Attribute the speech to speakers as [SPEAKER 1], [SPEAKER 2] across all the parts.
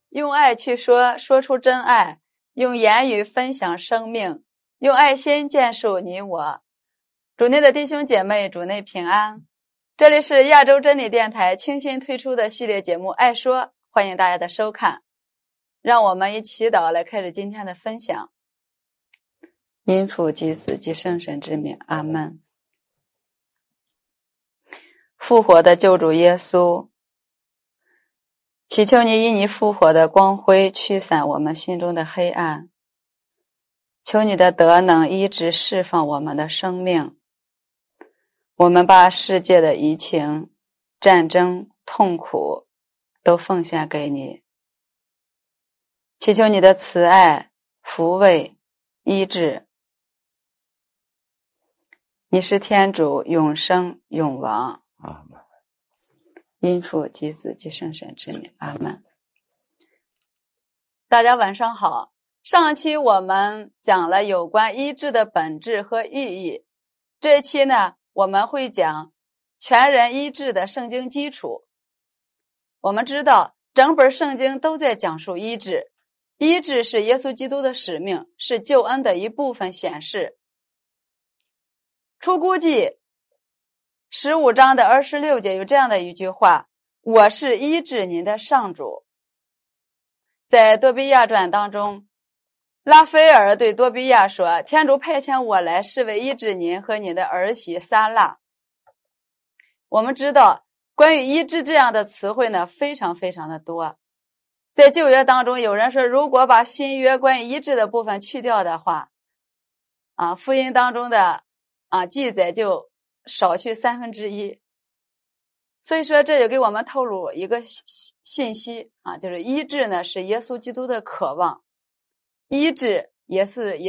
[SPEAKER 1] 用爱去说出真爱，用言语分享生命，用爱心建树你我。主内的弟兄姐妹，主内平安。这里是亚洲真理电台倾心推出的系列节目爱说，欢迎大家的收看。让我们以祈祷来开始今天的分享。因父及子及圣神之名，阿们。复活的救主耶稣，祈求你以你复活的光辉驱散我们心中的黑暗，求你的德能医治释放我们的生命。我们把世界的疫情、战争、痛苦都奉献给你，祈求你的慈爱、抚慰、医治。你是天主，永生永王。
[SPEAKER 2] 阿们。
[SPEAKER 1] 因父及子及圣神之名，阿们。大家晚上好。上期我们讲了有关医治的本质和意义，这一期呢，我们会讲全人医治的圣经基础。我们知道整本圣经都在讲述医治，医治是耶稣基督的使命，是救恩的一部分显示。出谷记15章的26节有这样的一句话：我是医治您的上主。在多比亚传当中，拉斐尔对多比亚说，天主派遣我来是为医治您和你的儿媳撒拉。我们知道关于医治这样的词汇呢，非常非常的多。在旧约当中，有人说如果把新约关于医治的部分去掉的话，福音当中的记载就少去1/3。所以说这就给我们透露一个信息就是医治呢是耶稣基督的渴望，医治也是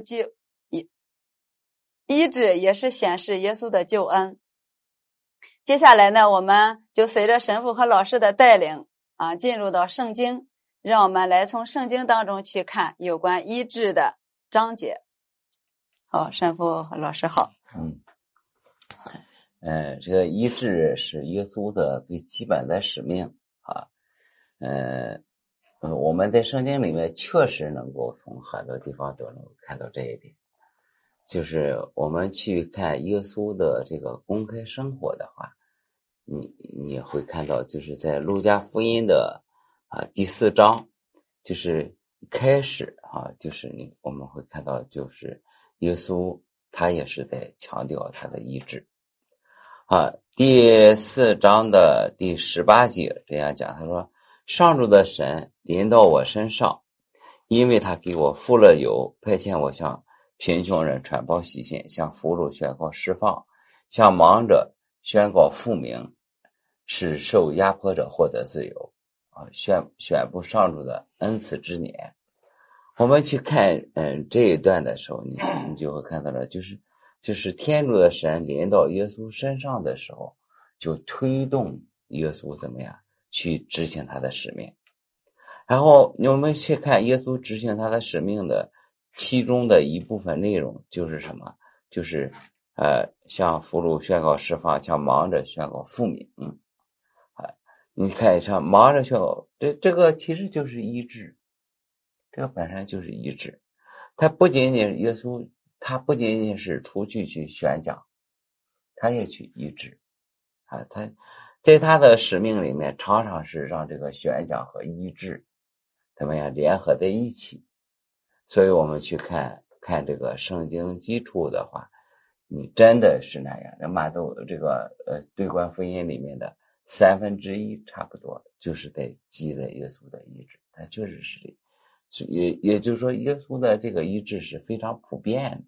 [SPEAKER 1] 医治也是显示耶稣的救恩。接下来呢，我们就随着神父和老师的带领进入到圣经，让我们来从圣经当中去看有关医治的章节。好，神父和老师好。
[SPEAKER 2] 这个医治是耶稣的最基本的使命我们在圣经里面确实能够从很多地方都能够看到这一点。就是我们去看耶稣的这个公开生活的话，你会看到就是在路加福音的第4章，就是开始就是我们会看到就是耶稣他也是在强调他的医治。第4章的第18节这样讲，他说，上主的神临到我身上，因为他给我付了油，派遣我向贫穷人传报喜信，向俘虏宣告释放，向盲者宣告复明，使受压迫者获得自由宣布上主的恩赐之年。我们去看这一段的时候，你就会看到了，就是天主的神临到耶稣身上的时候，就推动耶稣怎么样去执行他的使命。然后我们去看耶稣执行他的使命的其中的一部分内容就是什么？就是向俘虏宣告释放，向盲者宣告复明。你看像盲者宣告，这个其实就是医治，这个本身就是医治。他不仅仅耶稣，他不仅仅是出去宣讲，他也去医治他在他的使命里面常常是让这个宣讲和医治怎么样联合在一起。所以我们去看这个圣经基础的话，你真的是那样，马窦这个对观福音里面的1/3差不多就是在记载耶稣的医治，他确实是这，也就是说耶稣的这个医治是非常普遍的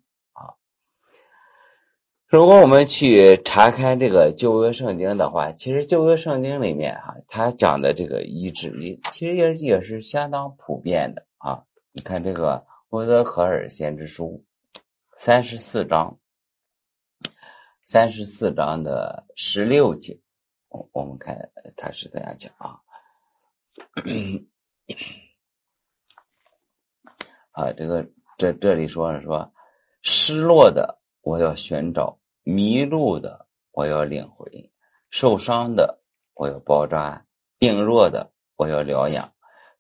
[SPEAKER 2] 如果我们去查看这个旧约圣经的话，其实旧约圣经里面他讲的这个医治其实也是相当普遍的你看这个欧泽荷尔先知书34章的16节，我们看他是怎样讲这里说失落的我要寻找，迷路的我要领回，受伤的我要包扎，病弱的我要疗养，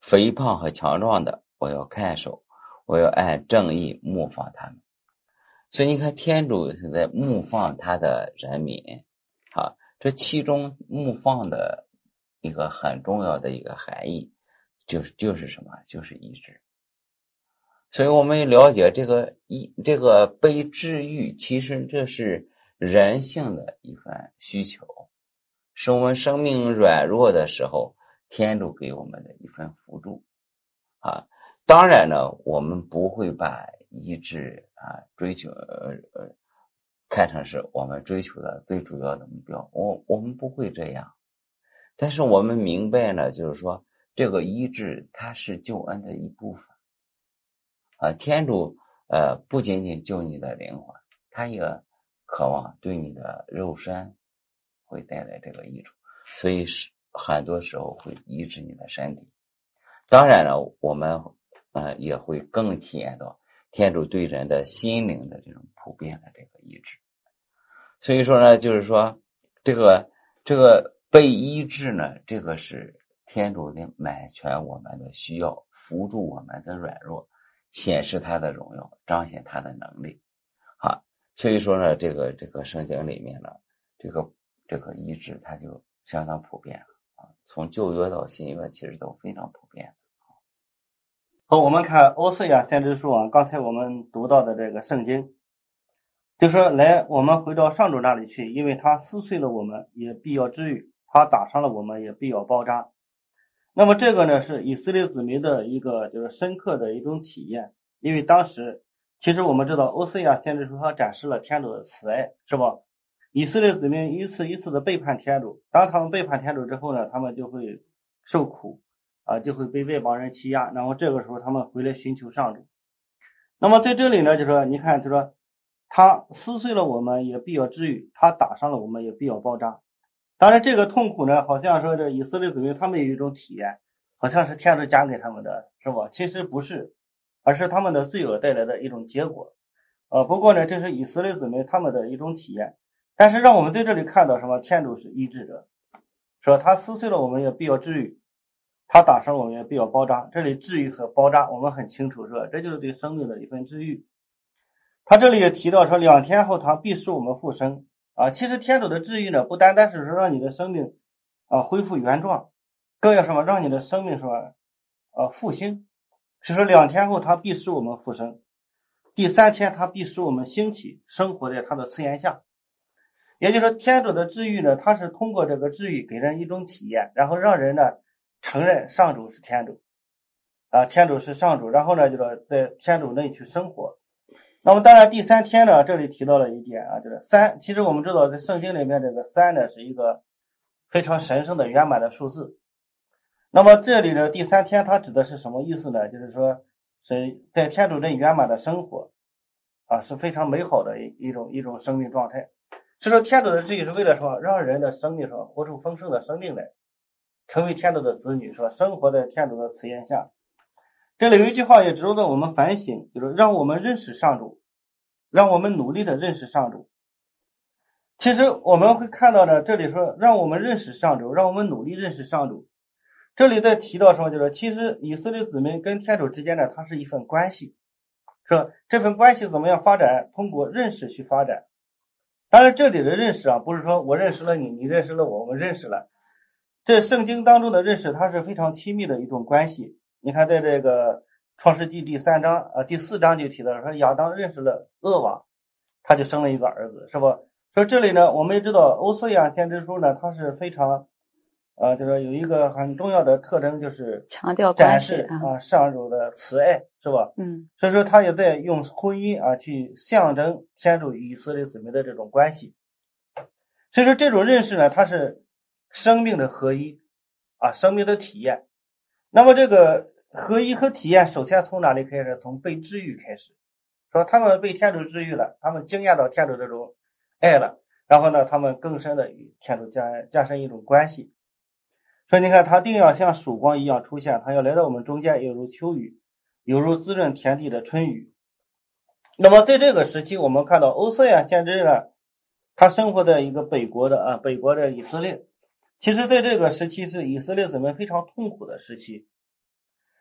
[SPEAKER 2] 肥胖和强壮的，我要看守，我要按正义牧放他们。所以你看，天主是在牧放他的人民啊，这其中牧放的一个很重要的一个含义，就是什么？就是医治。所以我们了解这个被治愈，其实这是人性的一份需求，是我们生命软弱的时候，天主给我们的一份辅助啊。当然呢，我们不会把医治追求看成是我们追求的最主要的目标，我们不会这样。但是我们明白呢，就是说这个医治它是救恩的一部分啊。天主不仅仅救你的灵魂，他也渴望对你的肉身会带来这个益处，所以很多时候会医治你的身体。当然了，我们也会更体验到天主对人的心灵的这种普遍的这个医治。所以说呢，就是说这个被医治呢，这个是天主的满全我们的需要，扶助我们的软弱，显示他的荣耀，彰显他的能力啊。所以说呢，这个圣经里面呢，这个医治它就相当普遍啊，从旧约到新约其实都非常普遍。
[SPEAKER 3] 好，我们看欧瑟亚先知书啊，刚才我们读到的这个圣经，就说来我们回到上主那里去，因为他撕碎了我们，也必要治愈；他打伤了我们，也必要包扎。那么这个呢，是以色列子民的一个就是深刻的一种体验，因为当时其实我们知道欧瑟亚先知书他展示了天主的慈爱，是吧？以色列子民一次一次的背叛天主，当他们背叛天主之后呢，他们就会受苦就会被外邦人欺压，然后这个时候他们回来寻求上主。那么在这里呢，就说你看，就说他撕碎了我们，也必要治愈；他打伤了我们，也必要包扎。当然，这个痛苦呢，好像说这以色列子民他们有一种体验，好像是天主讲给他们的，是吧？其实不是，而是他们的罪恶带来的一种结果。不过呢，这是以色列子民他们的一种体验。但是让我们在这里看到什么？天主是医治者，说他撕碎了我们，也必要治愈。他打伤我们也必要包扎，这里治愈和包扎我们很清楚，是吧？这就是对生命的一份治愈。他这里也提到说，2天后他必使我们复生其实天主的治愈呢，不单单是说让你的生命恢复原状，更要什么让你的生命什么复兴。是说2天后他必使我们复生，第3天他必使我们兴起，生活在他的赐言下。也就是说，天主的治愈呢，他是通过这个治愈给人一种体验，然后让人呢承认上主是天主天主是上主，然后呢就是在天主内去生活。那么当然第3天呢，这里提到了一点就是3，其实我们知道在圣经里面这个3呢是一个非常神圣的圆满的数字。那么这里的第3天它指的是什么意思呢？就是说是在天主内圆满的生活是非常美好的一种生命状态。所以说天主的治愈是为了说让人的生命活出丰盛的生命来，成为天主的子女，是吧？生活在天主的慈言下。这里有一句话也值得我们反省，就是让我们认识上主，让我们努力的认识上主。其实我们会看到呢，这里说让我们认识上主，让我们努力认识上主。这里在提到说，就是其实以色列子民跟天主之间呢，它是一份关系，是吧？这份关系怎么样发展？通过认识去发展。当然这里的认识不是说我认识了你，你认识了我，我们认识了。这圣经当中的认识，它是非常亲密的一种关系。你看在这个创世纪第4章就提到说亚当认识了厄娃，他就生了一个儿子，是吧？所以这里呢，我们也知道欧瑟亚先知书呢，它是非常就是有一个很重要的特征，就是
[SPEAKER 1] 强调
[SPEAKER 3] 展示上主的慈爱，是吧？所以说他也在用婚姻去象征天主与以色列子民的这种关系。所以说这种认识呢，它是生命的合一生命的体验。那么这个合一和体验首先从哪里开始？从被治愈开始，说他们被天主治愈了，他们经验到天主这种爱了，然后呢他们更深的与天主加深一种关系。所以你看他定要像曙光一样出现，他要来到我们中间，犹如秋雨，犹如滋润田地的春雨。那么在这个时期，我们看到欧瑟亚先知呢，他生活在一个北国的以色列。其实在这个时期是以色列子民非常痛苦的时期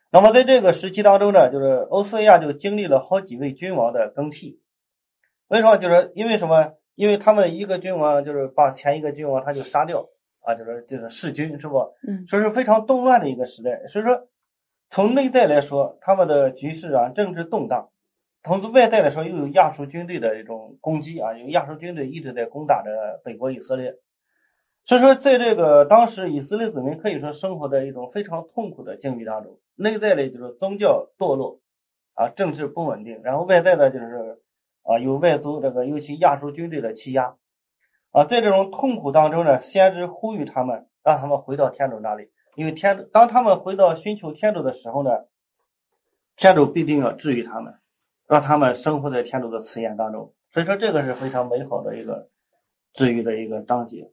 [SPEAKER 3] 那么在这个时期当中呢，就是欧斯亚就经历了好几位君王的更替。为什么？就是因为什么？因为他们一个君王就是把前一个君王他就杀掉啊，就是弑君，是不？所以说非常动乱的一个时代。所以说从内在来说，他们的局势啊政治动荡；从外在来说，又有亚述军队的一种攻击啊，有亚述军队一直在攻打着北国以色列。所以说，在这个当时以色列子民可以说生活在一种非常痛苦的境遇当中，内在的就是宗教堕落啊，政治不稳定，然后外在的就是有外族尤其亚述军队的欺压啊，在这种痛苦当中呢，先知呼吁他们，让他们回到天主那里，因为当他们回到寻求天主的时候呢，天主必定要治愈他们，让他们生活在天主的慈眼当中。所以说，这个是非常美好的一个治愈的一个章节。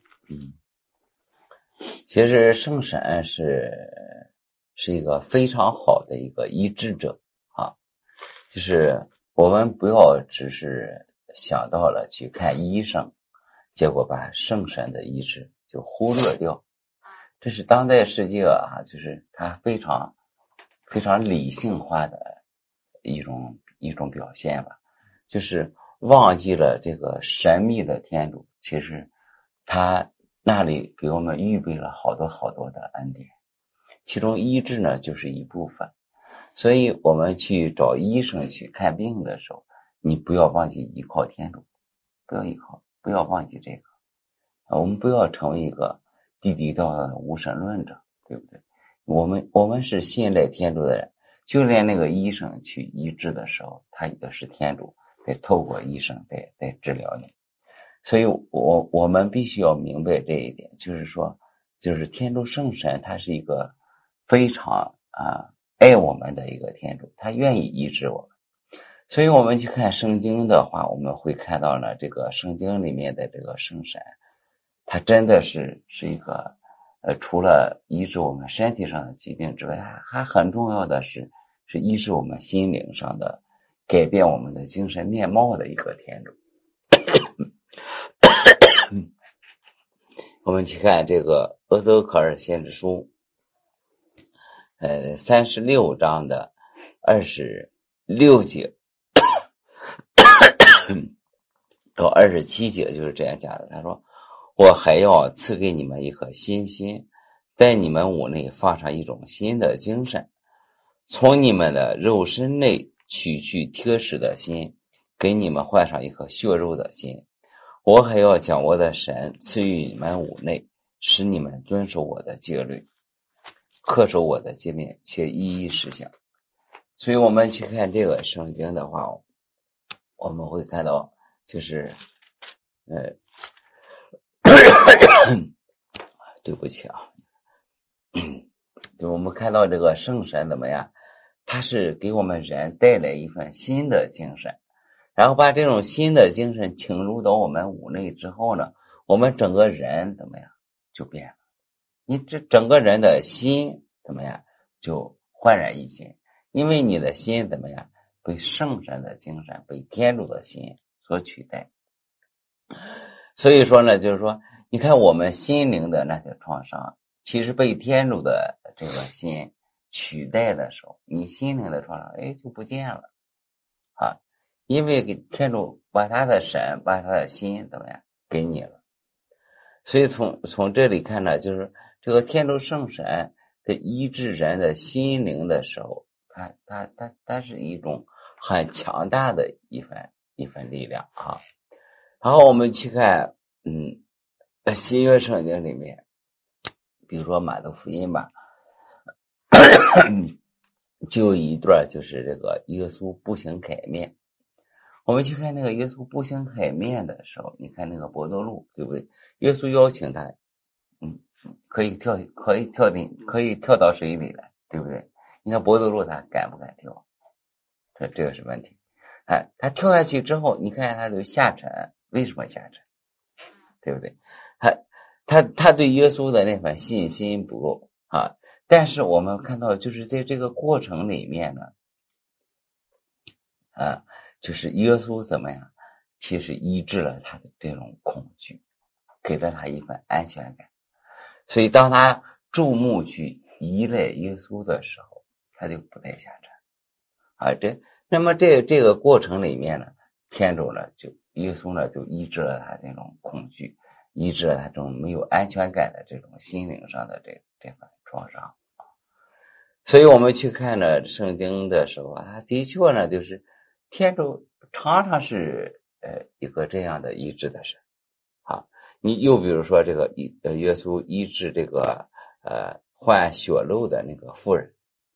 [SPEAKER 2] 其实圣神是一个非常好的一个医治者啊，就是我们不要只是想到了去看医生，结果把圣神的医治就忽略掉。这是当代世界啊，就是它非常非常理性化的一种表现吧，就是忘记了这个神秘的天主，其实他那里给我们预备了好多好多的恩典，其中医治呢就是一部分。所以我们去找医生去看病的时候，你不要忘记依靠天主，不要忘记这个我们不要成为一个地地道道的无神论者，对不对？我们是信赖天主的人，就连那个医生去医治的时候，他也是天主在透过医生在治疗你。所以我们必须要明白这一点，就是说，就是天主圣神他是一个非常爱我们的一个天主，他愿意医治我们。所以我们去看圣经的话，我们会看到呢，这个圣经里面的这个圣神，他真的是一个除了医治我们身体上的疾病之外，还很重要的是医治我们心灵上的，改变我们的精神面貌的一个天主。我们去看这个阿泽克尔先知书36章的26节到27节，就是这样讲的。他说，我还要赐给你们一颗新心，在你们屋内放上一种新的精神，从你们的肉身内取去铁石的心，给你们换上一颗血肉的心。我还要将我的神赐予你们屋内，使你们遵守我的戒律，恪守我的诫命，且一一实行。所以我们去看这个圣经的话，我们会看到就是对不起啊，就我们看到这个圣神怎么样，它是给我们人带来一份新的精神，然后把这种新的精神倾入到我们屋内之后呢，我们整个人怎么样就变了，你这整个人的心怎么样就焕然一新，因为你的心怎么样被圣神的精神，被天主的心所取代。所以说呢，就是说你看我们心灵的那些创伤，其实被天主的这个心取代的时候，你心灵的创伤就不见了啊，因为给天主把他的神，把他的心怎么样给你了。所以从这里看呢，就是这个天主圣神在医治人的心灵的时候，它是一种很强大的一份力量啊。然后我们去看新约圣经里面，比如说马太福音吧，就有一段就是这个耶稣步行凯面。我们去看那个耶稣步行凯面的时候，你看那个伯多禄，对不对？耶稣邀请他可以跳到水里来，对不对？你看伯多禄他敢不敢跳？这个是问题。他跳下去之后，你看他就下沉，为什么下沉？对不对？他对耶稣的那份信心不够啊。但是我们看到，就是在这个过程里面呢，就是耶稣怎么样，其实医治了他的这种恐惧，给了他一份安全感。所以当他注目去依赖耶稣的时候， 他就不再下沉啊。那么这个过程里面呢，天主呢耶稣呢就医治了他这种恐惧，医治了他这种没有安全感的这种心灵上的这份创伤。所以我们去看呢圣经的时候啊，他的确呢就是天主常常是一个这样的医治的神。好，你又比如说这个耶稣医治这个患血漏的那个妇人，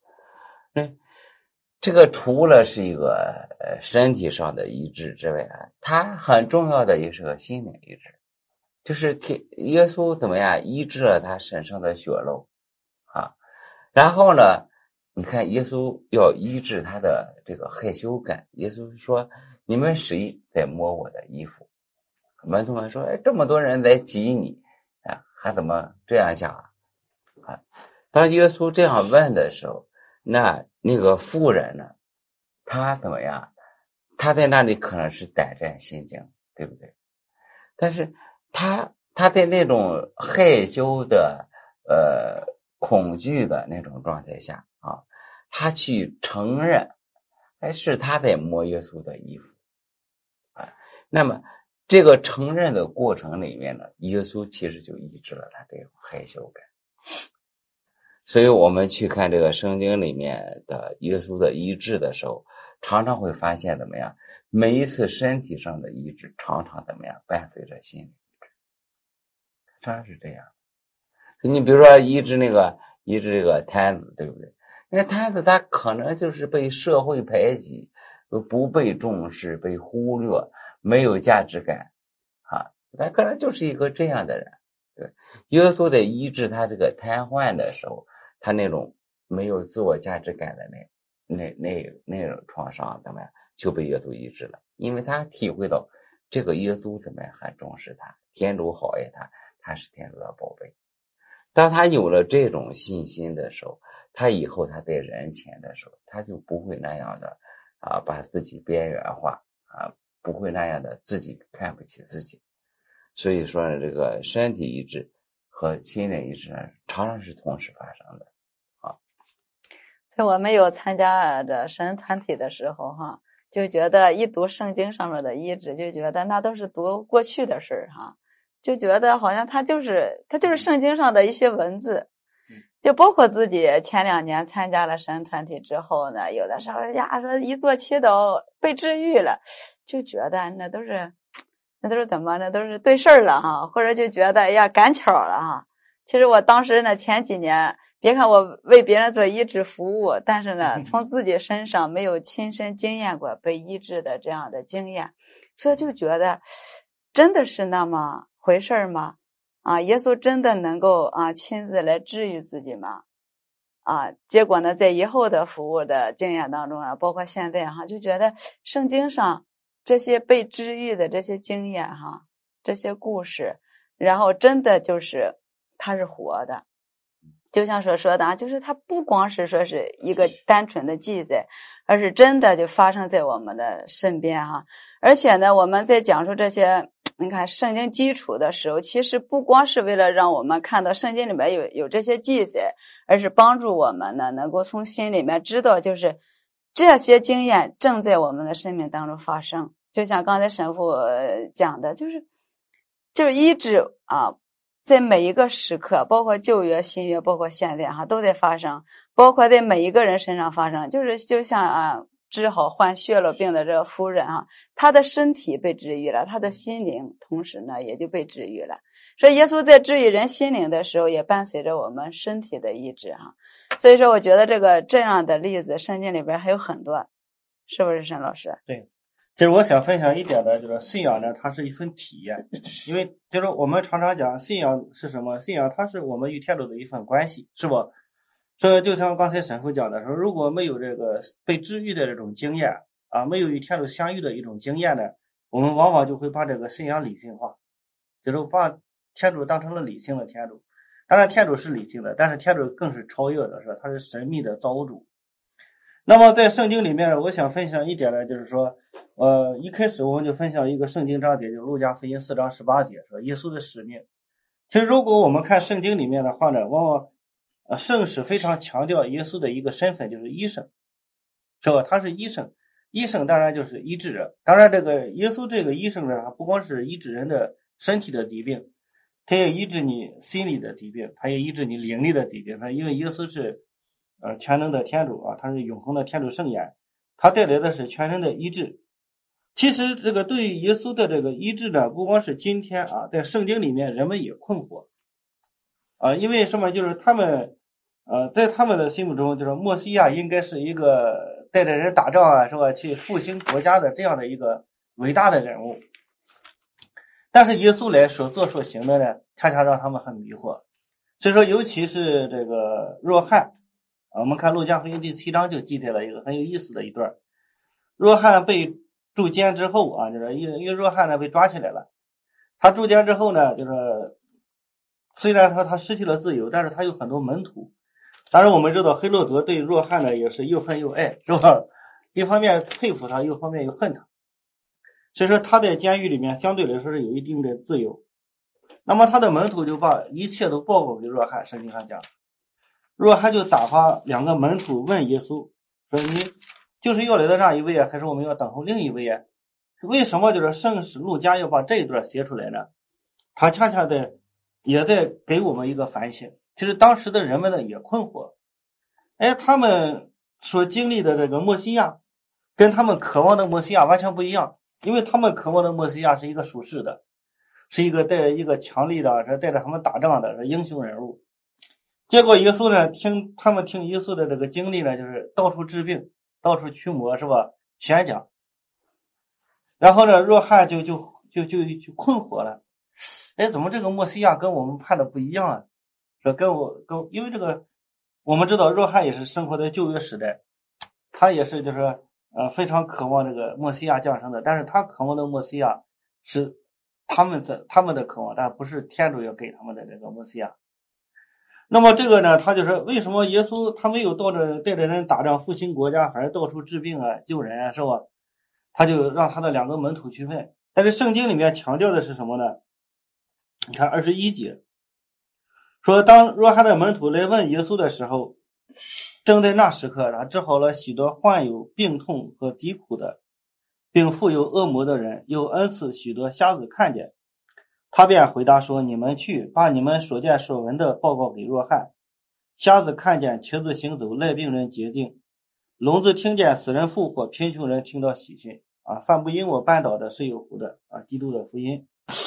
[SPEAKER 2] 这个除了是一个身体上的医治之外啊，它很重要的也是个心灵医治，就是耶稣怎么样医治了他身上的血漏啊。然后呢，你看耶稣要医治他的这个害羞感，耶稣说你们谁在摸我的衣服？门徒们说这么多人在挤你啊，还怎么这样讲啊？当耶稣这样问的时候，那个妇人呢，她怎么样？她在那里可能是胆战心惊，对不对？但是她在那种害羞的恐惧的那种状态下啊，她去承认是她在摸耶稣的衣服啊。那么这个承认的过程里面呢，耶稣其实就医治了他这种害羞感。所以我们去看这个圣经里面的耶稣的医治的时候，常常会发现怎么样，每一次身体上的医治常常怎么样伴随着心理医治，常常是这样。你比如说医治这个瘫子，对不对？那瘫子他可能就是被社会排挤，不被重视，被忽略，没有价值感啊，他可能就是一个这样的人。对，耶稣在医治他这个瘫痪的时候，他那种没有自我价值感的那种创伤怎么样就被耶稣医治了，因为他体会到这个耶稣怎么样很重视他，天主好爱他，他是天主的宝贝。当他有了这种信心的时候，他以后他在人前的时候，他就不会那样的把自己边缘化不会那样的自己看不起自己。所以说呢，这个身体医治和心灵医治呢，常常是同时发生的啊。
[SPEAKER 1] 在我们有参加的神团体的时候就觉得一读圣经上面的医治，就觉得那都是读过去的事就觉得好像它就是圣经上的一些文字。就包括自己前2年参加了神团体之后呢，有的时候说一做祈祷被治愈了，就觉得那都是怎么那都是对事儿了或者就觉得赶巧了其实我当时呢前几年，别看我为别人做医治服务，但是呢从自己身上没有亲身经验过被医治的这样的经验，所以就觉得真的是那么回事吗？耶稣真的能够亲自来治愈自己吗？结果呢在以后的服务的经验当中包括现在就觉得圣经上这些被治愈的这些经验这些故事，然后真的就是它是活的，就像所说的就是它不光是说是一个单纯的记载，而是真的就发生在我们的身边而且呢我们在讲述这些你看圣经基础的时候，其实不光是为了让我们看到圣经里面有这些记载，而是帮助我们呢能够从心里面知道，就是这些经验正在我们的生命当中发生。就像刚才神父讲的，就是医治在每一个时刻，包括旧约新约包括现在都在发生，包括在每一个人身上发生，就像治好患血漏病的这个妇人他的身体被治愈了，他的心灵同时呢也就被治愈了。所以耶稣在治愈人心灵的时候，也伴随着我们身体的医治所以说我觉得这样的例子圣经里边还有很多，是不是沈老师？
[SPEAKER 3] 对，其实我想分享一点的就是信仰呢，它是一份体验。因为就是我们常常讲信仰是什么，信仰它是我们与天主的一份关系，是不？所以就像刚才沈父讲的时候，如果没有这个被治愈的这种经验没有与天主相遇的一种经验呢，我们往往就会把这个信仰理性化，就是把天主当成了理性的天主。当然天主是理性的，但是天主更是超越的，是吧？他是神秘的造物主。那么在圣经里面，我想分享一点呢，就是说一开始我们就分享一个圣经章节，就是路加福音4章18节，说耶稣的使命。其实如果我们看圣经里面的话呢，往往圣史非常强调耶稣的一个身份，就是医生，是吧？他是医生，医生当然就是医治人。当然，这个耶稣这个医生呢，他不光是医治人的身体的疾病，他也医治你心理的疾病，他也医治你灵力的疾病。因为耶稣是全能的天主啊，他是永恒的天主圣言，他带来的是全身的医治。其实这个对于耶稣的这个医治呢，不光是今天啊，在圣经里面人们也困惑啊，因为什么？就是他们在他们的心目中，就是默西亚应该是一个带着人打仗啊，是吧？去复兴国家的这样的一个伟大的人物。但是耶稣来所做所行的呢，恰恰让他们很迷惑。所以说，尤其是这个若翰我们看路加福音第7章就记载了一个很有意思的一段。若翰被入监之后啊，就是因为若翰呢被抓起来了，他入监之后呢，就是虽然他失去了自由，但是他有很多门徒。当然我们知道黑落德对若翰呢也是又恨又爱，是吧？一方面佩服他，一方面又恨他。所以说他在监狱里面相对来说是有一定的自由。那么他的门徒就把一切都报告给若翰，圣经上讲，若翰就打发2个门徒问耶稣说：“你就是要来的那一位啊，还是我们要等候另一位啊？”为什么就是圣史路加要把这一段写出来呢？他恰恰也在给我们一个反省。其实当时的人们呢也困惑，他们所经历的这个默西亚跟他们渴望的默西亚完全不一样，因为他们渴望的默西亚是一个属世的，是一个带一个强力的，是带着他们打仗的，是英雄人物。结果耶稣呢，他们听耶稣的这个经历呢，就是到处治病，到处驱魔，是吧？宣讲。然后呢，若翰就困惑了，怎么这个默西亚跟我们判的不一样啊？说因为这个我们知道若翰也是生活在旧约时代，他也是就是非常渴望这个默西亚降生的，但是他渴望的默西亚是他们的渴望，但不是天主要给他们的这个默西亚。那么这个呢，他就说为什么耶稣他没有带着人打仗复兴国家，反而到处治病啊救人啊，是吧？他就让他的2个门徒去问。但是圣经里面强调的是什么呢？你看21节说，当若翰的门徒来问耶稣的时候，正在那时刻，他治好了许多患有病痛和疾苦的，并附有恶魔的人，又恩赐许多瞎子看见。他便回答说：“你们去，把你们所见所闻的报告给若翰。瞎子看见，瘸子行走，癩病人洁净，聋子听见，死人复活，贫穷人听到喜讯。凡不因我绊倒的是有福的。”基督的福音。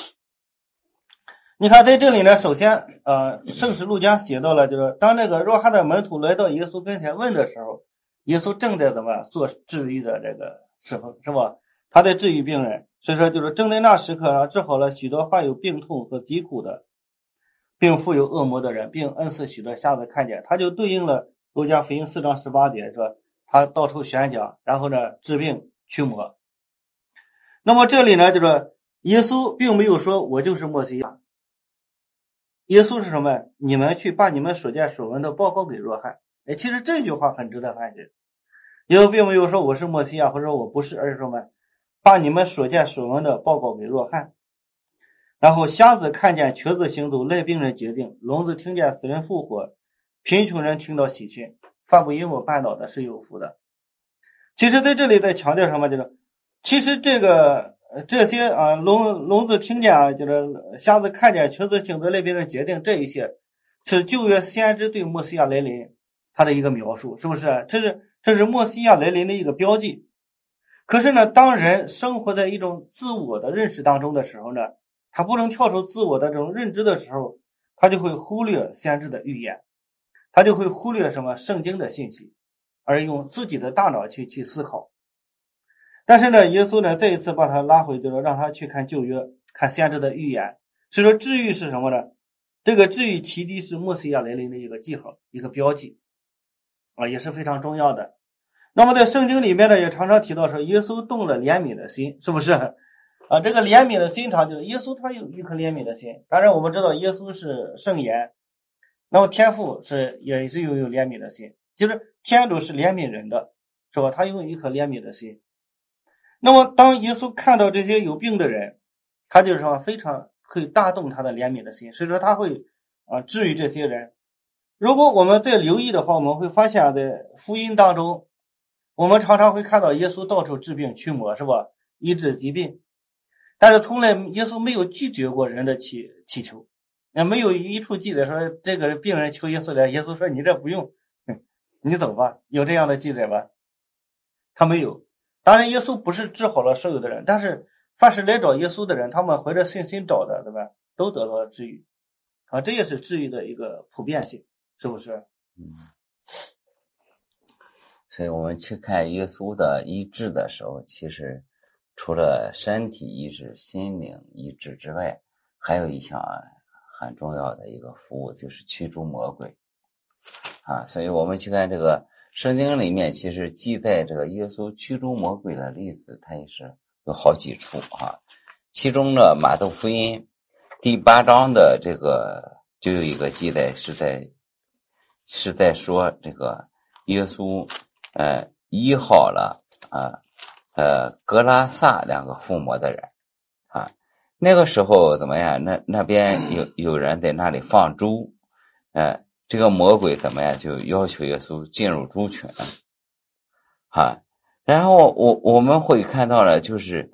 [SPEAKER 3] 你看在这里呢，首先圣史路加写到了，就是当那个若翰的门徒来到耶稣跟前问的时候，耶稣正在做治愈的这个时候，是吧？他在治愈病人。所以说就是正在那时刻，他治好了许多患有病痛和疾苦的，并附有恶魔的人，并恩赐许多瞎子看见。他就对应了路加福音4章18节，说他到处宣讲，然后呢治病驱魔。那么这里呢，就是耶稣并没有说我就是默西亚，耶稣是什么？你们去把你们所见所闻的报告给若翰。其实这句话很值得反省。耶稣并没有说我是默西亚，或者说我不是，而是什么？把你们所见所闻的报告给若翰。然后瞎子看见，瘸子行走，癩病人洁净，聋子听见，死人复活，贫穷人听到喜讯。凡不因我绊倒的是有福的。其实在这里在强调什么？就是其实这些聋子听见就是瞎子看见，瘸子行走，癩病人洁净，这一些是旧约先知对默西亚来临他的一个描述，是不是？这是默西亚来临的一个标记。可是呢，当人生活在一种自我的认识当中的时候呢，他不能跳出自我的这种认知的时候，他就会忽略先知的预言，他就会忽略什么圣经的信息，而用自己的大脑去思考。但是呢，耶稣呢再一次把他拉回，就是让他去看旧约，看先知的预言。所以说治愈是什么呢？这个治愈其地是默西亚来临的一个记号，一个标记也是非常重要的。那么在圣经里面呢，也常常提到说耶稣动了怜悯的心，是不是这个怜悯的心肠就是耶稣他有一颗怜悯的心。当然我们知道耶稣是圣言，那么天父也是有怜悯的心，就是天主是怜悯人的，是吧？他有一颗怜悯的心。那么当耶稣看到这些有病的人，他就是说非常可以大动他的怜悯的心，所以说他会治愈这些人。 如果我们再留意的话，我们会发现在福音当中，我们常常会看到耶稣到处治病驱魔，是吧？医治疾病，但是从来耶稣没有拒绝过人的祈求，没有一处记载说这个病人求耶稣来，耶稣说你这不用，你走吧，有这样的记载吧？他没有。当然耶稣不是治好了所有的人，但是凡是来找耶稣的人，他们怀着信心找的，对吧？都得到了治愈啊，这也是治愈的一个普遍性，是不是？
[SPEAKER 2] 所以我们去看耶稣的医治的时候，其实除了身体医治、心灵医治之外，还有一项很重要的一个服务，就是驱逐魔鬼啊。所以我们去看这个圣经里面，其实记载这个耶稣驱逐魔鬼的例子，它也是有好几处啊。其中呢，马窦福音第8章的这个就有一个记载，是在说这个耶稣医好了格拉萨2个附魔的人啊。那个时候怎么样？那边有人在那里放猪，这个魔鬼怎么样？就要求耶稣进入猪群啊。然后我们会看到了，就是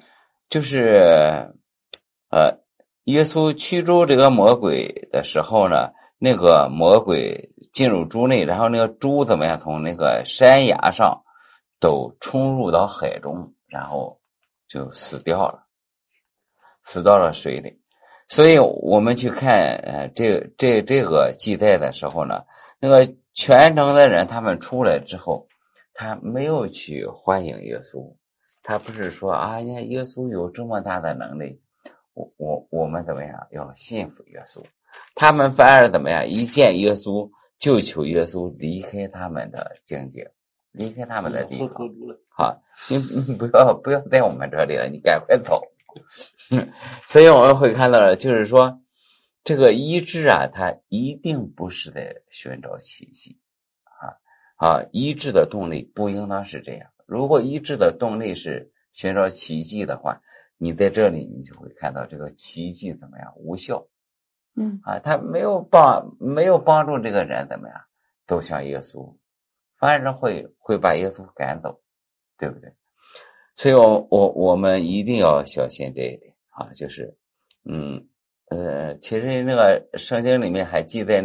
[SPEAKER 2] 耶稣驱逐这个魔鬼的时候呢，那个魔鬼进入猪内，然后那个猪怎么样？从那个山崖上都冲入到海中，然后就死掉了，死到了水里。所以我们去看这个记载的时候呢，那个全城的人他们出来之后，他没有去欢迎耶稣，他不是说啊，耶稣有这么大的能力，我们怎么样要信服耶稣？他们反而怎么样？一见耶稣就求耶稣离开他们的境界，离开他们的地方。好，你不要在我们这里了，你赶快走。所以我们会看到了，就是说这个医治啊，它一定不是在寻找奇迹医治的动力不应当是这样。如果医治的动力是寻找奇迹的话，你在这里你就会看到这个奇迹怎么样无效。他没有帮助这个人怎么样走向耶稣，反而会把耶稣赶走，对不对？所以我们一定要小心这一点就是其实那个圣经里面还记载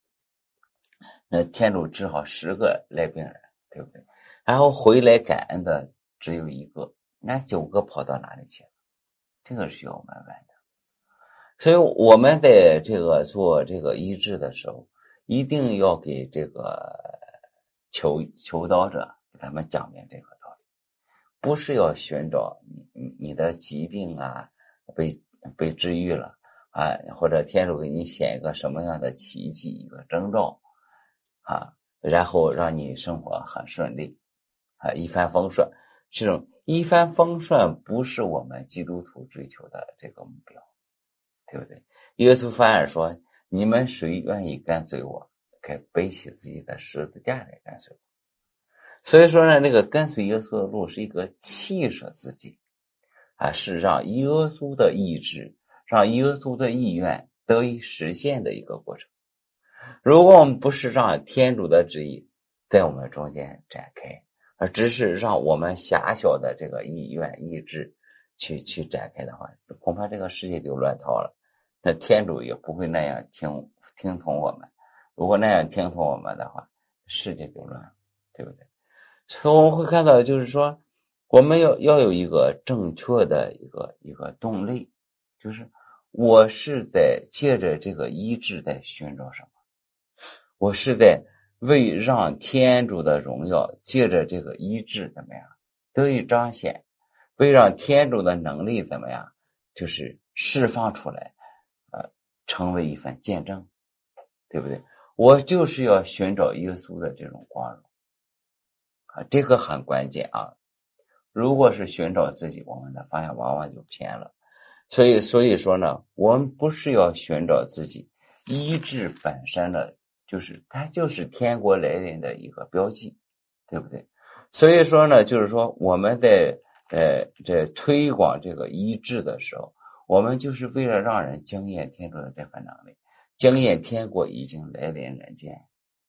[SPEAKER 2] 天主治好10个来病人，对不对？然后回来感恩的只有1个，那9个跑到哪里去了？这个是要我们问的。所以我们在这个做这个医治的时候，一定要给这个求道者给他们讲明这个道理，不是要寻找你的疾病被治愈了或者天主给你显一个什么样的奇迹一个征兆然后让你生活很顺利一帆风顺。这种一帆风顺不是我们基督徒追求的这个目标，对不对？耶稣反而说，你们谁愿意跟随我，可以背起自己的十字架来跟随我。所以说呢，那个跟随耶稣的路是一个弃舍自己是让耶稣的意志，让耶稣的意愿得以实现的一个过程。如果我们不是让天主的旨意在我们中间展开，而只是让我们狭小的这个意愿意志去展开的话，恐怕这个世界就乱套了。那天主也不会那样听从我们，如果那样听从我们的话，世界就乱了，对不对？所以我们会看到，就是说我们要有一个正确的一个动力，就是我是在借着这个医治在寻找什么，我是在为让天主的荣耀借着这个医治怎么样得以彰显，为让天主的能力怎么样就是释放出来成为一份见证，对不对？我就是要寻找耶稣的这种光荣这个很关键如果是寻找自己，我们的方向往往就偏了。所以说呢，我们不是要寻找自己，医治本身的它就是天国来临的一个标记，对不对？所以说呢，就是说我们在推广这个医治的时候，我们就是为了让人经验天主的这份能力，经验天国已经来临人间，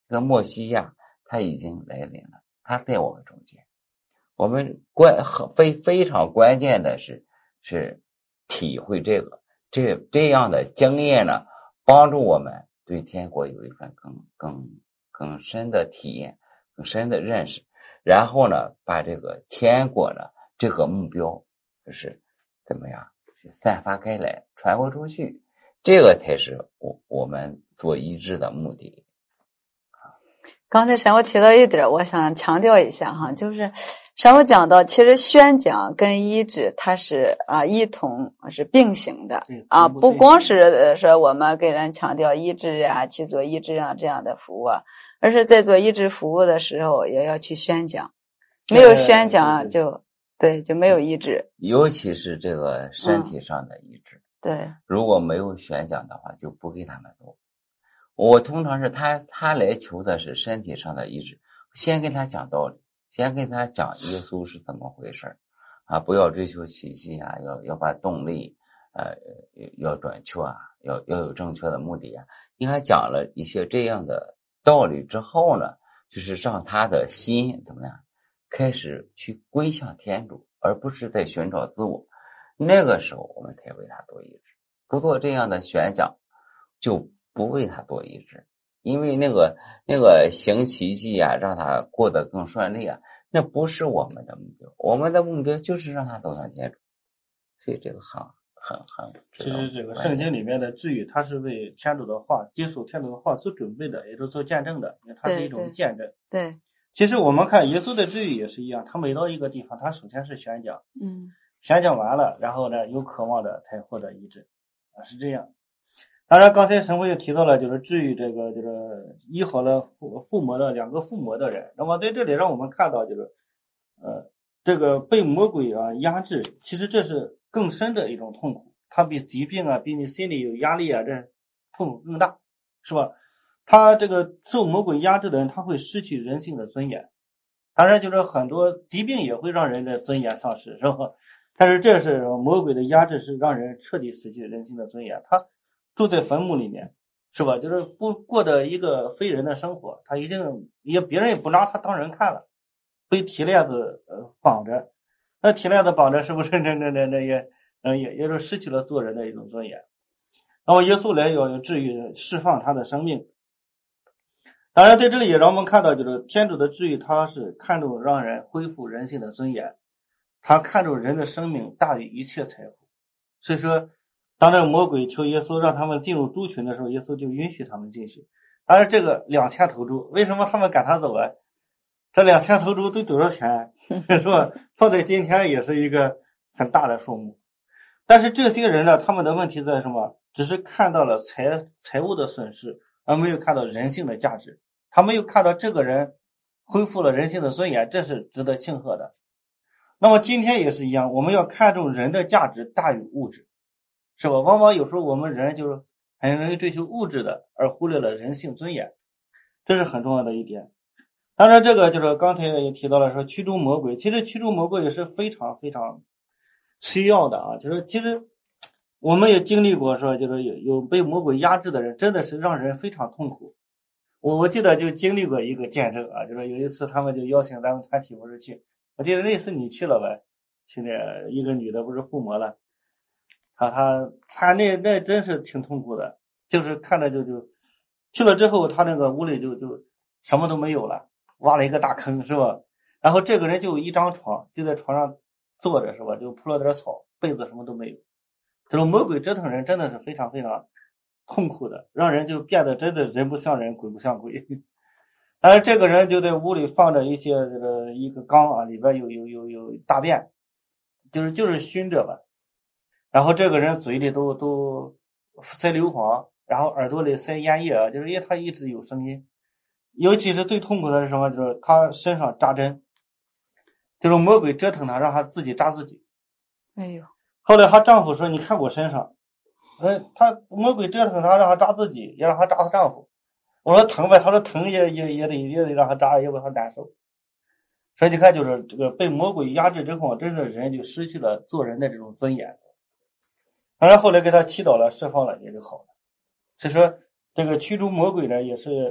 [SPEAKER 2] 这个默西亚他已经来临了，他在我们中间。我们非常关键的是体会这样的经验呢，帮助我们对天国有一份更深的体验，更深的认识，然后呢，把这个天国呢这个目标就是怎么样去散发开来，传播出去，这个才是我们做医治的目的。
[SPEAKER 1] 刚才神父提到一点，我想强调一下哈，就是神父讲到，其实宣讲跟医治它是一同是并行的啊，不光是说我们给人强调医治啊，去做医治啊这样的服务啊，而是在做医治服务的时候也要去宣讲，没有宣讲就没有医治，
[SPEAKER 2] 尤其是这个身体上的医治。
[SPEAKER 1] 对，
[SPEAKER 2] 如果没有宣讲的话，就不给他们做。我通常是他来求的是身体上的医治，先跟他讲道理，先跟他讲耶稣是怎么回事啊，不要追求奇迹啊，要把动力要准确啊，要有正确的目的啊。你看讲了一些这样的道理之后呢，就是让他的心怎么样开始去归向天主，而不是在寻找自我。那个时候我们才为他做医治，不做这样的宣讲就不为他做医治，因为那个行奇迹啊，让他过得更顺利啊，那不是我们的目标，我们的目标就是让他走向天主。所以这个很
[SPEAKER 3] 其实这个圣经里面的治愈，它是为天主的话，接受天主的话做准备的，也就是做见证的，它是一种见证。
[SPEAKER 1] 对，
[SPEAKER 3] 其实我们看耶稣的治愈也是一样，他每到一个地方，他首先是宣讲，宣讲完了，然后呢，有渴望的才获得医治，是这样。当然，刚才神父也提到了，就是治愈这个就是医好了两个附魔的人。那么在这里让我们看到，就是这个被魔鬼压制，其实这是更深的一种痛苦，它比疾病啊，比你心里有压力啊，这痛苦更大，是吧？他这个受魔鬼压制的人，他会失去人性的尊严。当然，就是很多疾病也会让人的尊严丧失，是吧？但是这是魔鬼的压制，是让人彻底失去人性的尊严。他住在坟墓里面，是吧？就是不过的一个非人的生活，他一定别人也不拿他当人看了，被铁链子绑着。那铁链子绑着，是不是也就失去了做人的一种尊严？那么耶稣来要治愈释放他的生命。当然在这里也让我们看到，就是天主的治愈，他是看重让人恢复人性的尊严，他看重人的生命大于一切财富。所以说当这魔鬼求耶稣让他们进入猪群的时候，耶稣就允许他们进去。当然这个2000头猪，为什么他们赶他走啊？这2000头猪得多少钱是吧？放在今天也是一个很大的数目。但是这些人呢，他们的问题在什么？只是看到了财务的损失，而没有看到人性的价值。他没有看到这个人恢复了人性的尊严，这是值得庆贺的。那么今天也是一样，我们要看重人的价值大于物质，是吧？往往有时候我们人就是很容易追求物质的，而忽略了人性尊严，这是很重要的一点。当然这个就是刚才也提到了说驱逐魔鬼，其实驱逐魔鬼也是非常非常需要的啊。就是其实我们也经历过说，就是有被魔鬼压制的人，真的是让人非常痛苦。我记得就经历过一个见证啊，就是有一次他们就邀请咱们团体不是去，我记得那次你去了呗，去那一个女的不是附魔了，他那真是挺痛苦的，就是看着就去了之后，他那个屋里就什么都没有了，挖了一个大坑，是吧？然后这个人就一张床，就在床上坐着，是吧？就铺了点草，被子什么都没有。这种魔鬼折腾人真的是非常非常痛苦的，让人就变得真的人不像人，鬼不像鬼。但是这个人就在屋里放着一些一个缸啊，里边有大便，就是熏着吧。然后这个人嘴里都塞硫磺，然后耳朵里塞烟叶啊，就是因为他一直有声音。尤其是最痛苦的是什么？就是他身上扎针，就是魔鬼折腾他，让他自己扎自己。
[SPEAKER 1] 哎呦！
[SPEAKER 3] 后来她丈夫说：“你看我身上。”他魔鬼折腾他，让他扎自己，也让他扎她丈夫。我说疼呗，他说疼也得让他扎，也把他难受。所以你看，就是这个被魔鬼压制之后，真的人就失去了做人的这种尊严。当然后来给他祈祷了，释放了，也就好了。所以说这个驱逐魔鬼呢，也是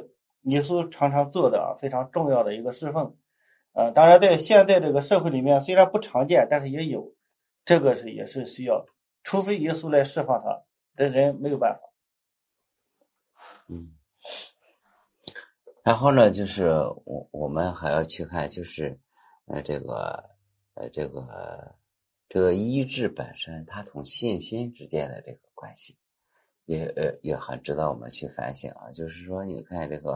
[SPEAKER 3] 耶稣常常做的非常重要的一个侍奉。当然在现在这个社会里面虽然不常见，但是也有，这个也是需要，除非耶稣来释放他，这人没有办法。
[SPEAKER 2] 然后呢，就是我们还要去看，就是这个医治本身，它同信心之间的这个关系，也很值得我们去反省啊。就是说，你看这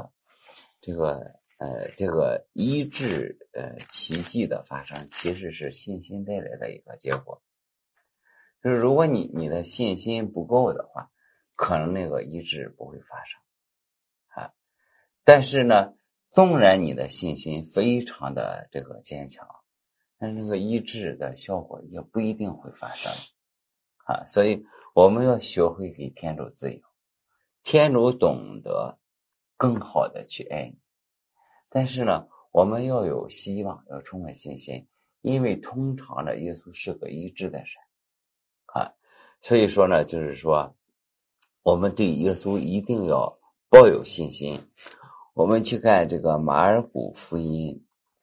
[SPEAKER 2] 个医治奇迹的发生，其实是信心带来的一个结果。就是如果你的信心不够的话，可能那个医治不会发生啊。但是呢，纵然你的信心非常的这个坚强，但是那个医治的效果也不一定会发生啊。所以我们要学会给天主自由，天主懂得更好的去爱你。但是呢，我们要有希望，要充满信心，因为通常的耶稣是个医治的神啊。所以说呢，就是说我们对耶稣一定要抱有信心。我们去看这个马尔谷福音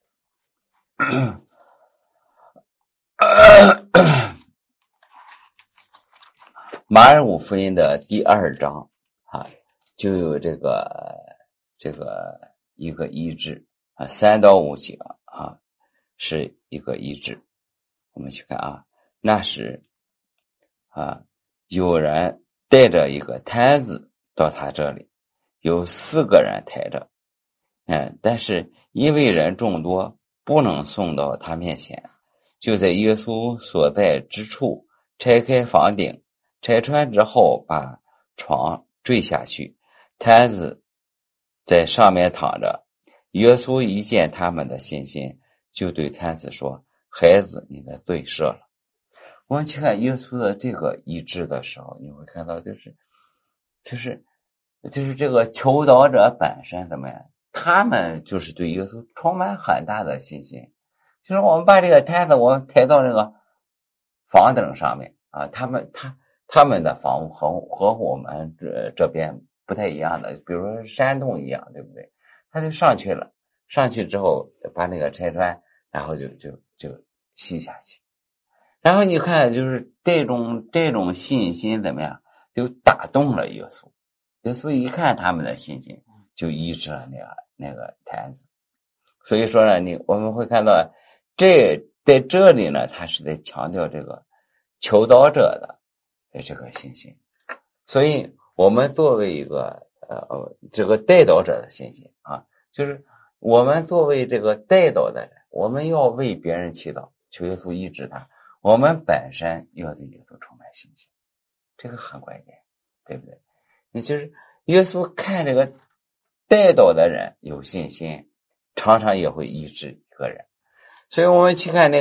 [SPEAKER 2] 马尔谷福音的第2章啊，就有这个一个医治啊，3到5节啊，是一个医治。我们去看啊，那时啊，有人带着一个摊子到他这里，有4个人抬着，但是因为人众多，不能送到他面前，就在耶稣所在之处拆开房顶，拆穿之后，把床坠下去，摊子在上面躺着。耶稣一见他们的信心，就对摊子说：“孩子，你的罪赦了。”我们去看耶稣的这个医治的时候，你会看到就是这个求祷者本身怎么样？他们就是对耶稣充满很大的信心。就是我们把这个摊子我们抬到这个房顶上面啊，他们的房屋和我们这边不太一样的，比如说山洞一样，对不对？他就上去了，上去之后把那个拆穿，然后就吸下去。然后你看，就是这种信心怎么样，就打动了耶稣。耶稣一看他们的信心，就医治了那个摊子。所以说呢，我们会看到，在这里呢，他是在强调这个求祷者的这个信心。所以我们作为一个这个代祷者的信心啊，就是我们作为这个代祷的人，我们要为别人祈祷，求耶稣医治他。我们本身要对耶稣充满信心，这个很关键，对不对？也就是耶稣看这个代祷的人有信心，常常也会医治一个人。所以我们去看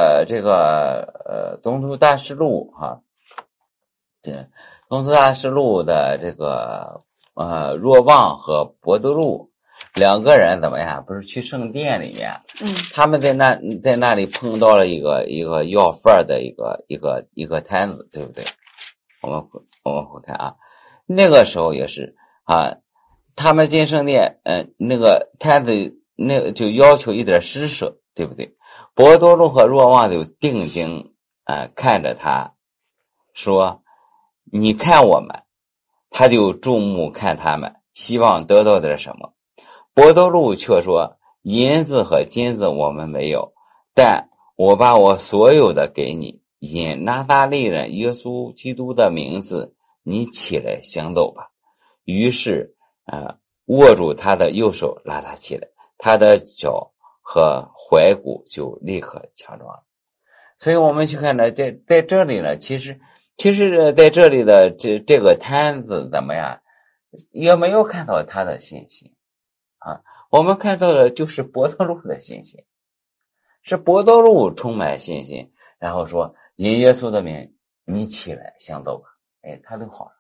[SPEAKER 2] 东突大师录哈，这东突大师录的这个若望和伯多禄2个人怎么样？不是去圣殿里面，他们在那里碰到了一个要饭的一个摊子，对不对？我们会看啊，那个时候也是啊，他们进圣殿，那个摊子那个就要求一点施舍，对不对？伯多禄和若望就定睛看着他，说：“你看我们。”他就注目看他们，希望得到点什么。伯多禄却说：“银子和金子我们没有，但我把我所有的给你，因拿撒勒人耶稣基督的名字，你起来行走吧。”于是握住他的右手，拉他起来，他的脚和踝骨就立刻强壮了。所以我们去看呢，在这里呢，其实在这里的这个摊子怎么样，也没有看到他的信心啊，我们看到的就是伯多禄的信心，是伯多禄充满信心，然后说：“因耶稣的名，你起来行走吧。”他就好了。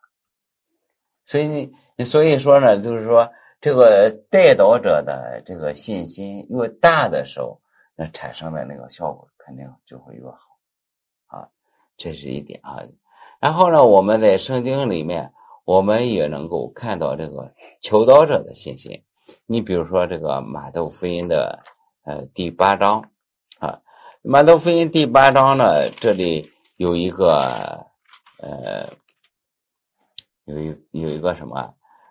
[SPEAKER 2] 所以说呢，就是说这个代祷者的这个信心越大的时候，那产生的那个效果肯定就会越好啊，这是一点啊。然后呢，我们在圣经里面，我们也能够看到这个求祷者的信心。 你比如说这个马太福音的第8章啊，马太福音第8章呢，这里有一个有一个什么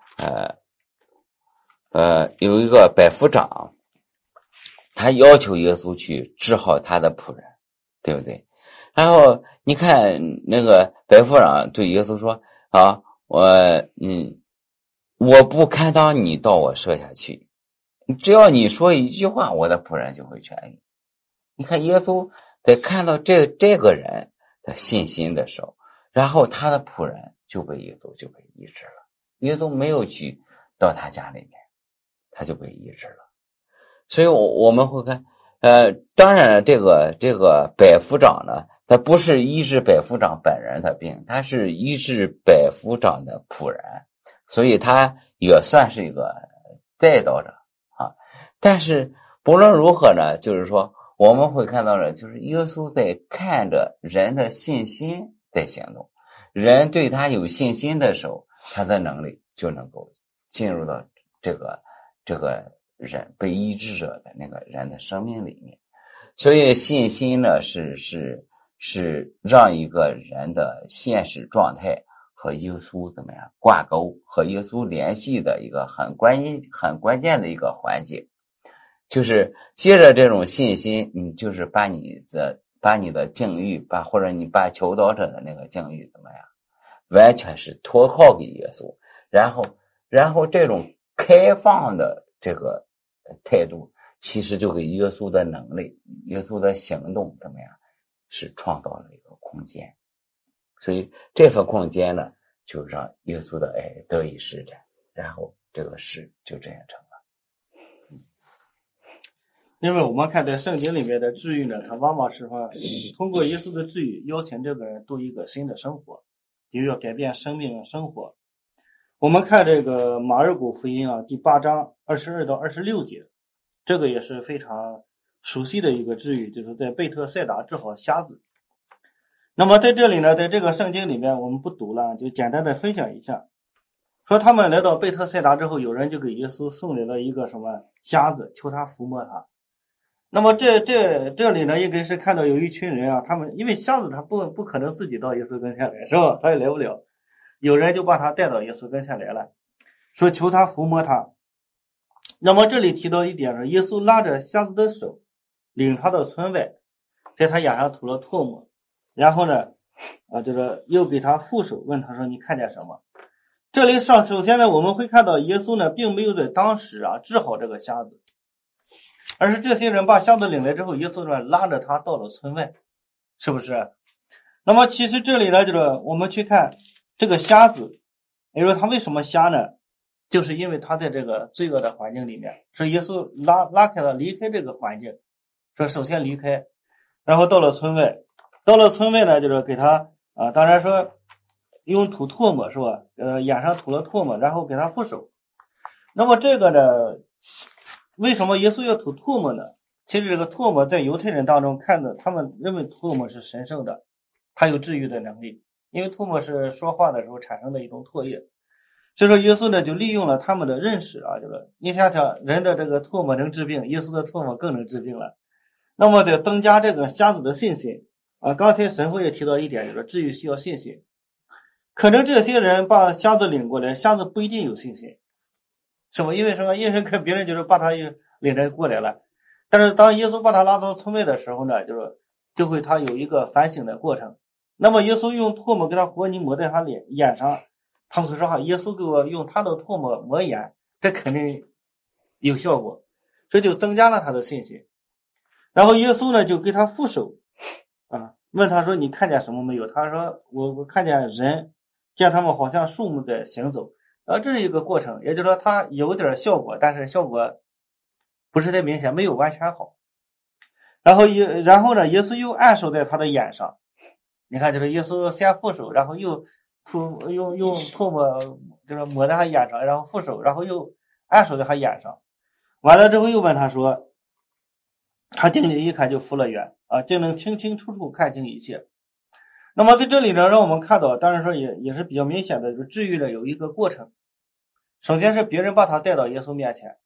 [SPEAKER 2] 有一个百夫长，他要求耶稣去治好他的仆人，对不对？然后你看那个百夫长对耶稣说啊，我不堪当你到我舍下去，只要你说一句话，我的仆人就会痊愈。你看耶稣在看到这个人的信心的时候，然后他的仆人就被耶稣就被医治了。耶稣没有去到他家里面，他就被医治了。所以我们会看当然这个百夫长呢，他不是医治百夫长本人的病，他是医治百夫长的仆人，所以他也算是一个带道者啊。但是不论如何呢，就是说我们会看到的就是耶稣在看着人的信心在行动，人对他有信心的时候，他的能力就能够进入到这个人被医治者的那个人的生命里面。所以信心呢是让一个人的现实状态和耶稣怎么样挂钩，和耶稣联系的一个很关键的一个环节。就是接着这种信心，你就是把你的境遇或者你把求道者的那个境遇怎么样，完全是托靠给耶稣，然后这种开放的这个态度，其实就给耶稣的能力、耶稣的行动怎么样，是创造了一个空间。所以这份空间呢，就让耶稣的爱得以施展，然后这个事就这样成了。
[SPEAKER 3] 因为我们看在圣经里面的治愈呢，它往往是说通过耶稣的治愈，邀请这个人度一个新的生活，就要改变生命的生活。我们看这个马尔谷福音第8章22到26节，这个也是非常熟悉的一个治愈，就是在贝特赛达治好瞎子。那么在这里呢，在这个圣经里面我们不读了，就简单的分享一下，说他们来到贝特赛达之后，有人就给耶稣送来了一个什么瞎子，求他抚摸他。那么这里呢，应该是看到有一群人他们因为瞎子他不可能自己到耶稣跟前来，是吧？他也来不了，有人就把他带到耶稣跟前来了，说求他抚摸他。那么这里提到一点是，耶稣拉着瞎子的手，领他到村外，在他眼上涂了唾沫，然后呢就是又给他覆手，问他说你看见什么？这里首先呢，我们会看到耶稣呢并没有在当时治好这个瞎子，而是这些人把瞎子领来之后，耶稣呢拉着他到了村外，是不是？那么其实这里呢，就是我们去看这个瞎子，也就是他为什么瞎呢？就是因为他在这个罪恶的环境里面，是耶稣拉开了离开这个环境，说首先离开，然后到了村外，呢就是给他当然说用吐唾沫，是吧？眼上吐了唾沫，然后给他覆手。那么这个呢，为什么耶稣要吐唾沫呢？其实这个唾沫在犹太人当中看的，他们认为唾沫是神圣的，它有治愈的能力，因为唾沫是说话的时候产生的一种唾液。所以说耶稣呢就利用了他们的认识就是你想想人的这个唾沫能治病，耶稣的唾沫更能治病了。那么得增加这个瞎子的信心刚才神父也提到一点，就是治愈需要信心。可能这些人把瞎子领过来，瞎子不一定有信心，是吧？因为什么？因为跟别人就是把他领着过来了，但是当耶稣把他拉到村外的时候呢，就会他有一个反省的过程。那么耶稣用唾沫给他和泥抹在他眼上，他会说耶稣给我用他的唾沫抹眼，这肯定有效果，这就增加了他的信心。然后耶稣呢就给他覆手问他说你看见什么没有？他说我看见人，见他们好像树木在行走。这是一个过程，也就是说它有点效果，但是效果不是太明显，没有完全好。然后呢，耶稣又按手在他的眼上，你看就是耶稣先覆手，然后又用唾沫就是抹在他眼上，然后覆手，然后又按手在他眼上，完了之后又问他说，他定睛一看就复了原就能清清楚楚看清一切。那么在这里呢，让我们看到，当然说也是比较明显的，就是治愈的有一个过程。首先是别人把他带到耶稣面前，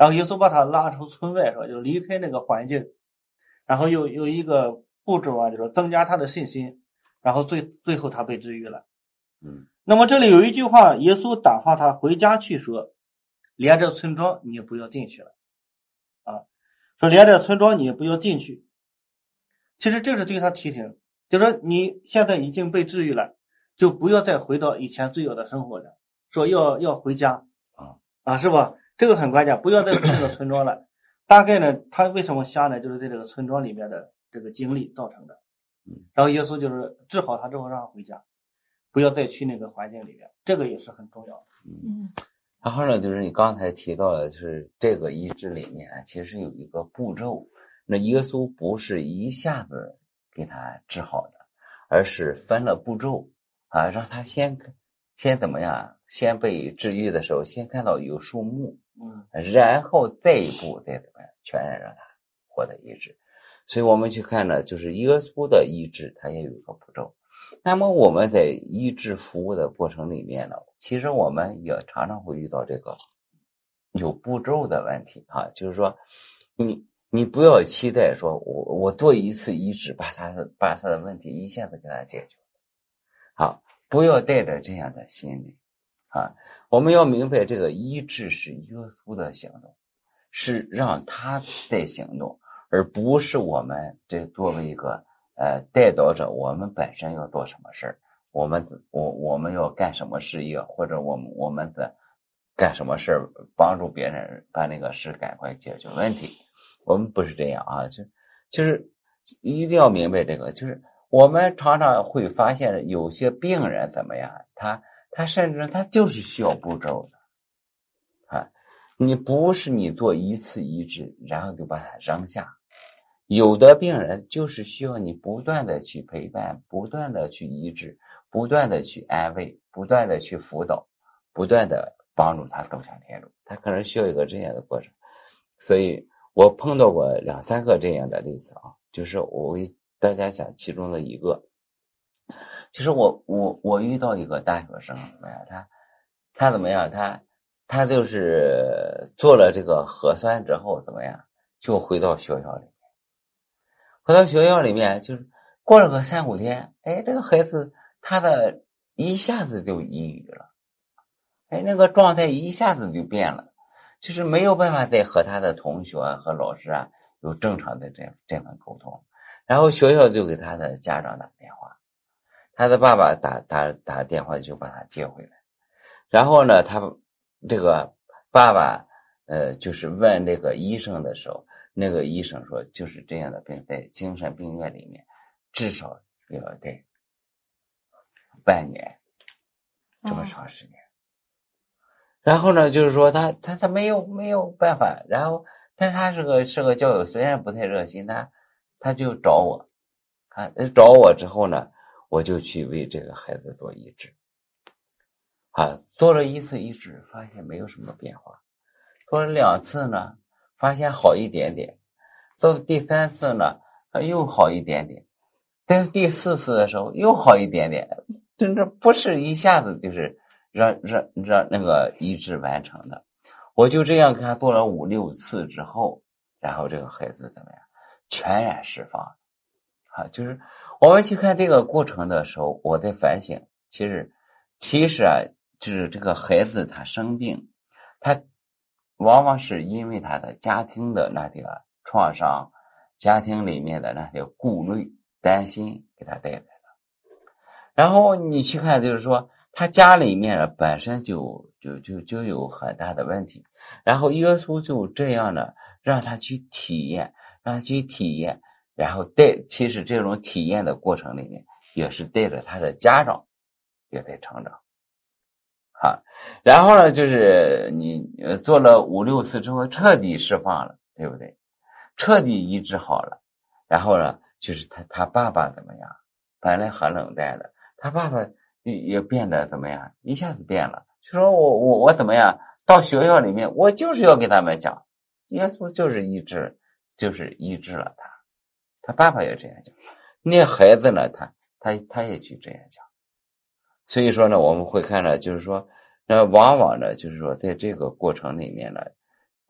[SPEAKER 3] 然后耶稣把他拉出村外，说就离开那个环境，然后有一个步骤啊，就是增加他的信心，然后最后他被治愈了。那么这里有一句话，耶稣打发他回家去说，连这村庄你也不要进去了啊，说连这村庄你也不要进去。其实这是对他提醒，就是说你现在已经被治愈了，就不要再回到以前罪恶的生活了，说要回家是吧？这个很关键，不要再回这个村庄了。大概呢，他为什么瞎呢？就是在这个村庄里面的这个经历造成的。然后耶稣就是治好他之后让他回家，不要再去那个环境里面，这个也是很重要的。
[SPEAKER 2] 然后呢，就是你刚才提到的，就是这个医治里面其实有一个步骤，那耶稣不是一下子给他治好的，而是分了步骤让他先怎么样，先被治愈的时候，先看到有树木，然后再一步再怎么样，全然让他获得医治。所以我们去看呢，就是耶稣的医治，它也有一个步骤。那么我们在医治服务的过程里面呢，其实我们也常常会遇到这个有步骤的问题就是说你不要期待说我做一次医治把他的问题一下子给他解决。不要带着这样的心理我们要明白这个医治是耶稣的行动，是让他在行动，而不是我们这作为一个带导者，我们本身要做什么事儿，我们要干什么事业，或者我们的干什么事儿，帮助别人把那个事赶快解决问题。我们不是这样就是一定要明白这个，就是我们常常会发现有些病人怎么样，他甚至他就是需要步骤的你不是你做一次医治然后就把它扔下，有的病人就是需要你不断的去陪伴，不断的去医治，不断的去安慰，不断的去辅导，不断的帮助他走向天路，他可能需要一个这样的过程。所以我碰到过2-3个这样的例子就是我为大家讲其中的一个。其实我遇到一个大学生怎么样，他怎么样，他就是做了这个核酸之后怎么样，就回到学校里面。回到学校里面就是过了个3-5天，这个孩子他的一下子就抑郁了，那个状态一下子就变了，就是没有办法再和他的同学和老师有正常的这份沟通。然后学校就给他的家长打电话，他的爸爸打电话就把他接回来。然后呢，他这个爸爸就是问这个医生的时候，那个医生说就是这样的病在精神病院里面至少要得半年这么长时间。然后呢，就是说他没有办法，然后但是他是个教友，虽然不太热心，他就找我，找我之后呢，我就去为这个孩子做医治。做了1次医治，发现没有什么变化；做了2次呢，发现好一点点；做第3次呢，又好一点点；但是第4次的时候又好一点点。真的不是一下子就是让那个医治完成的。我就这样给他做了5-6次之后，然后这个孩子怎么样，全然释放。就是我们去看这个过程的时候，我在反省，其实就是这个孩子他生病，他往往是因为他的家庭的那些创伤，家庭里面的那些顾虑担心给他带来的。然后你去看，就是说他家里面本身就有很大的问题，然后耶稣就这样的让他去体验，然后其实这种体验的过程里面也是带着他的家长也在成长。然后呢，就是你做了5-6次之后彻底释放了，对不对？彻底医治好了。然后呢，就是他爸爸怎么样，本来很冷淡的，他爸爸也变得怎么样，一下子变了，就说我怎么样，到学校里面我就是要给他们讲，耶稣就是医治了他爸爸也这样讲，那孩子呢，他也去这样讲。所以说呢，我们会看到，就是说往往呢，就是说在这个过程里面呢，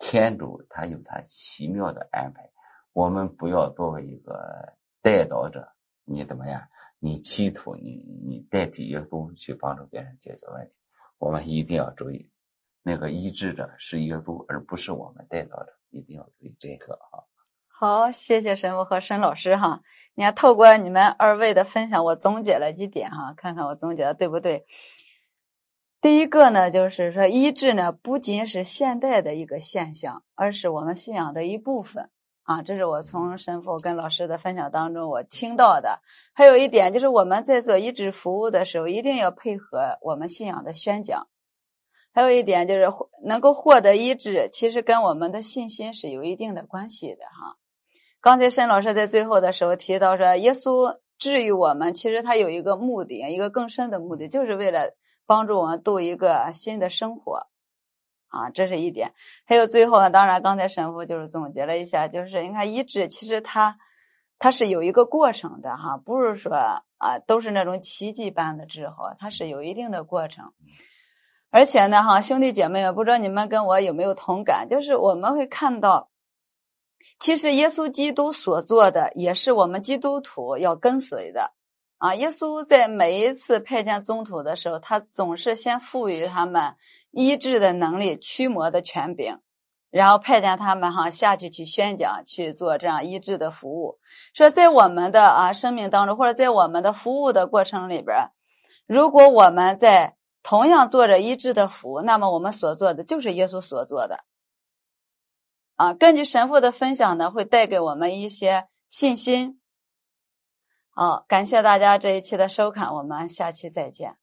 [SPEAKER 2] 天主他有他奇妙的安排，我们不要作为一个带导者，你怎么样？你企图你代替耶稣去帮助别人解决问题，我们一定要注意，那个医治者是耶稣，而不是我们带导者，一定要注意这个啊。
[SPEAKER 1] 好，谢谢神父和沈老师哈。你看，透过你们二位的分享，我总结了几点哈，看看我总结的对不对。第一个呢，就是说医治呢不仅是现代的一个现象，而是我们信仰的一部分啊。这是我从神父跟老师的分享当中我听到的。还有一点就是我们在做医治服务的时候，一定要配合我们信仰的宣讲。还有一点就是能够获得医治，其实跟我们的信心是有一定的关系的哈。刚才沈老师在最后的时候提到说，耶稣治愈我们，其实他有一个目的，一个更深的目的，就是为了帮助我们度一个新的生活啊，这是一点。还有最后呢，当然刚才神父就是总结了一下，就是你看医治其实它是有一个过程的哈，不是说都是那种奇迹般的治好，它是有一定的过程。而且呢哈，兄弟姐妹们，不知道你们跟我有没有同感，就是我们会看到其实耶稣基督所做的也是我们基督徒要跟随的啊。耶稣在每一次派遣宗徒的时候，他总是先赋予他们医治的能力、驱魔的权柄，然后派遣他们下去宣讲，去做这样医治的服务。说在我们的生命当中，或者在我们的服务的过程里边，如果我们在同样做着医治的服务，那么我们所做的就是耶稣所做的啊。根据神父的分享呢，会带给我们一些信心。好，感谢大家这一期的收看，我们下期再见。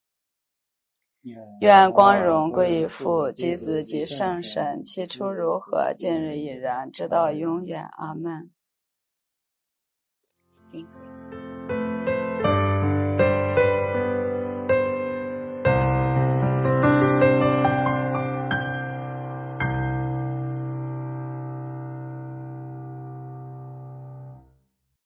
[SPEAKER 1] 愿光荣归于父及子及圣神，起初如何，今日亦然，直到永远。阿们。